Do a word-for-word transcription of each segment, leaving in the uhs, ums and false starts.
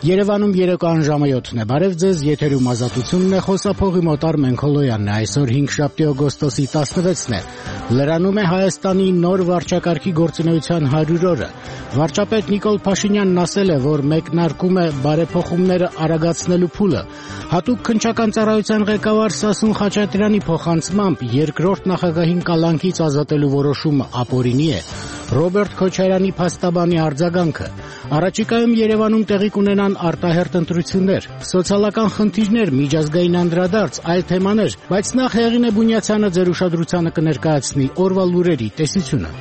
Երևանում երեկոյան ժամը յոթն է, բարև ձեզ, եթերում ազատությունն է, խոսափողի մոտ Արմեն Քոլոյանն է, այսօր հինգշաբթի օգոստոսի տասնվեցն է, լրանում է Հայաստանի նոր վարչակարգի գործունեության հարյուր օրը, վարչապետ Նիկոլ Փաշինյանն ասել է, որ մեկնարկում է բարեփոխումները արագացնելու փուլը, հատուկ քննչական ծառայության ղեկավար Սասուն Խաչատրյանի փոխանցմամբ երկրորդ նախագահին կալանքից ազատելու որոշումը ապօրինի է, Ռոբերտ Քոչարյանի փաստաբանի արձագանքը, առաջիկայում Երևանում տեղի կունենան արտահերթ ընտրություններ, սոցիալական խնդիրներ, միջազգային անդրադարձ, այլ թեմաներ, բայց նախ Հեղինե Բունյացյանը ձեր ուշադրությանը կներկայացնի օրվա լուրերի տեսությունը։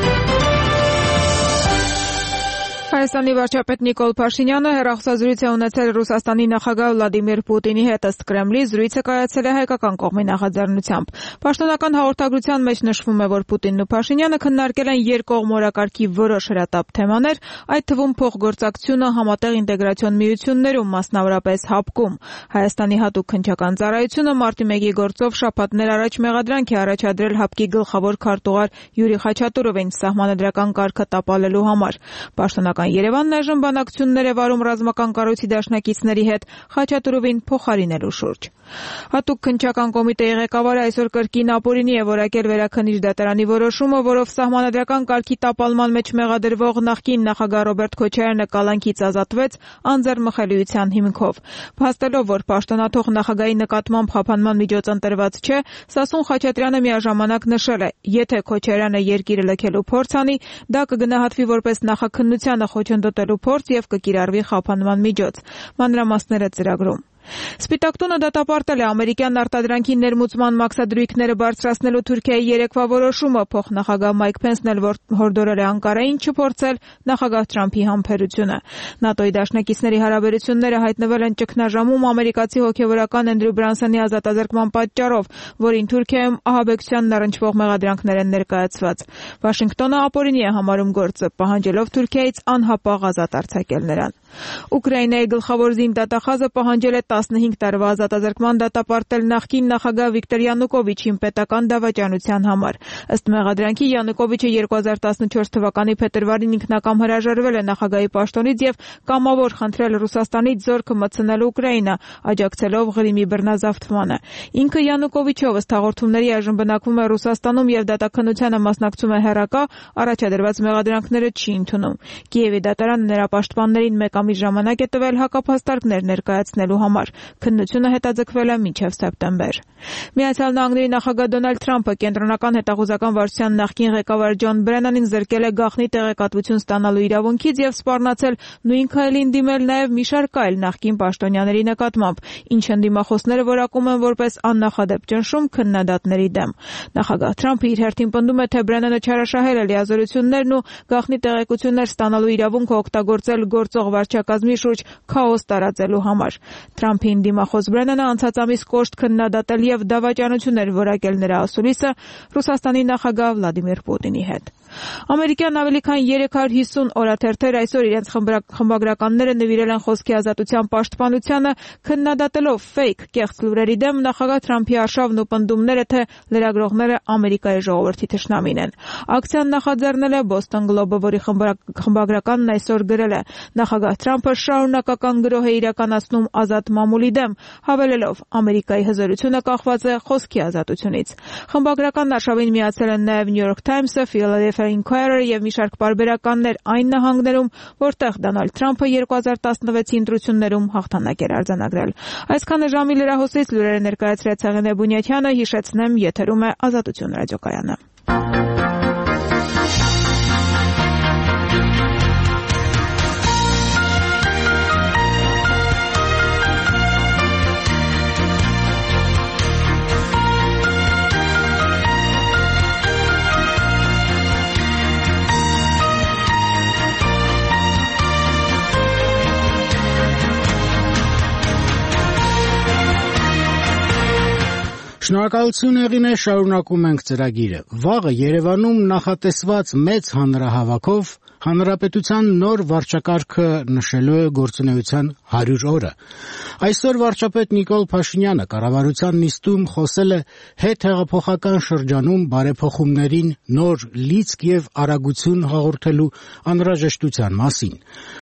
Հայաստանի վարչապետ Նիկոլ Փաշինյանը հեռախոսազրույց է ունեցել Ռուսաստանի նախագահ Վլադիմիր Պուտինի հետ, ըստ Կրեմլի, զրույցը կայացել է հայկական կողմի նախաձեռնությամբ։ Պաշտոնական հաղորդագրության մեջ նշվում է, որ Պուտինն ու Փաշինյանը քննարկել են երկկողմ օրակարգի որոշ հրատապ թեմաներ, այդ թվում փոխգործակցությունը համատեղ ինտեգրացիոն միություններում, մասնավորապես ՀԱՊԿ-ում։ Հայաստանի հատուկ քննչական ծառայությունը մարտի մեկի գործով շաբաթներ առաջ մեղադրանք է առաջադրել ՀԱՊԿ-ի գլխավոր քարտուղար Յուրի Խաչատուրովին սահմանադրական կարգը տապալելու համար։ Պաշտոնական Երևանն այժմ բանակցություններ է վարում ռազմական կառույցի դաշնակիցների հետ Խաչատուրովին փոխարինելու շուրջ։ Հատուկ քննչական կոմիտեի ղեկավարը այսօր կրկին ապօրինի է որակել Վերաքննիչ դատարանի որոշումը, որով սահմանադրական կարգի տապալման մեջ մեղադրվող նախկին նախագահ Ռոբերտ Քոչարյանը կալանքից ազատվեց անձեռմխելիության հիմքով։ Փաստելով, որ պաշտոնաթող նախագահի նկատմամբ խափանման միջոց ընտրված չէ, Սասուն Խաչատրյանը միաժամանակ նշել է, եթե Քոչարյանը երկիրը լքելու փորձ անի, դա կգնահատվի որպես նախաքննությանը խոչընդոտելու փորձ եւ կկիրառվի խափանման միջոց։ Մանրամասները ծրագրում։ Սպիտակ տունը դատապարտել է ամերիկյան արտադրանքի ներմուծման մաքսադրույքները բարձրացնելու Թուրքիայի երեկվա որոշումը, փոխնախագահ Մայք Փենսն էլ հորդորել է Անկարային չփորձել նախագահ Թրամփի համբերությունը։ ՆԱՏՕ-ի դաշնակիցների հարաբերությունները հայտնվել են ճգնաժամում ամերիկացի հոգևորական Էնդրյու Բրանսոնի ազատազրկման պատճառով, որին Թուրքիայում ահաբեկչությանն առնչվող մեղադրանքներ են ներկայացված։ Վաշինգտոնը ապօրինի է համարում գործը, պահանջելով Թուրքիայից անհապաղ ազատ արձակել նրան։ Ուկրաինայի գլխավոր զինդատախազը պահանջել է տասնհինգ տարվա ազատազրկման դատապարտել նախկին նախագահ Վիկտոր Յանուկովիչին պետական դավաճանության համար։ Ըստ մեղադրանքի Յանուկովիչը երկու հազար տասնչորս թվականի փետրվարին ինքնակամ հրաժարվել է նախագահի պաշտոնից եւ կամավոր խնդրել Ռուսաստանից զորքը մտցնել Ուկրաինա, աջակցելով Ղրիմի բռնազավթմանը։ Ինքը Յանուկովիչով ըստ հաղորդումների այժմ բնակվում է Ռուսաստանում եւ դատաքննությանը մասնակցում է հեռակա, առաջադրված մեղադրանքները չի ընդունում։ Կիևի դատարանը նրա պաշտպաններին մեկ ամիս ժամանակ է տվել հակափաստարկներ ներկայացնելու համար։ Քննությունը հետաձգվել է մինչև սեպտեմբեր։ Միացյալ Նահանգների նախագահ Դոնալդ Թրամփը կենտրոնական հետախուզական վարչության նախկին ղեկավար Ջոն Բրենանին զրկել է գաղտնի տեղեկատվություն ստանալու իրավունքից եւ սպառնացել նույն քայլին դիմել նաեւ մի շարք այլ նախկին պաշտոնյաների նկատմամբ, ինչը ընդդիմախոսները որակում են որպես աննախադեպ ճնշում քննադատների դեմ։ Նախագահ Թրամփը իր հերթին պնդում է, թե Բրենանը չարաշահել է լիազորություններն ու գաղտնի տեղեկություններ ստանալու իրավունքը օգտագործել գործող վարչակազմի շուրջ քաոս տարածելու համար։ Թրամփի դիմախոս Բրենանը անցած ամիս կոշտ քննադատել եւ դավաճանություններ որակել նրա ասուլիսը Ռուսաստանի նախագահ Վլադիմիր Պուտինի հետ։ Ամերիկյան ավելի քան երեք հարյուր հիսուն օրաթերթեր այսօր իրենց խմբագրականները նվիրել են խոսքի ազատության պաշտպանությանը, քննադատելով ֆեյք կեղծ լուրերի դեմ նախագահ Թրամփի արշավն ու պնդումները, թե լրագրողները Ամերիկայի ժողովրդի թշնամին են։ Ակցիան նախաձեռնել է Boston Globe-ը, որի խմբագրականն այսօր գրել է. նախագահ Թրամփը շարունակական գրոհ է իրականացնում ազատ մամուլի դեմ, հավելելով Ամերիկայի հզորությունը կախված է խոսքի ազատությունից։ Խմբագրական արշավին միացել են նաև New York Times-ը, Philadelphia Inquirer եւ մի շարք պարբերականներ այն նահանգներում, որտեղ Դոնալդ Թրամփը երկու հազար տասնվեցի ընտրություններում հաղթանակ էր արձանագրել։ Այսքանը ժամի լրահոսից լուրերը ներկայացրեց Հեղինե Բունյացյանը, հիշեցնեմ, եթերում է Ազատություն ռադիոկայանը։ Շնորհակալություն Հեղինե, շարունակում ենք ծրագիրը։ Վաղը Երևանում նախատեսված մեծ հանրահավաքով Հանրապետության նոր վարչակարգը նշելու է գործունեության հարյուր օրը։ Այսօր վարչապետ Նիկոլ Փաշինյանը կառավարության նիստում խոսել է հետհեղափոխական շրջանում բարեփոխումներին նոր լիցք եւ արագություն հաղորդելու անհրաժեշտության մասին։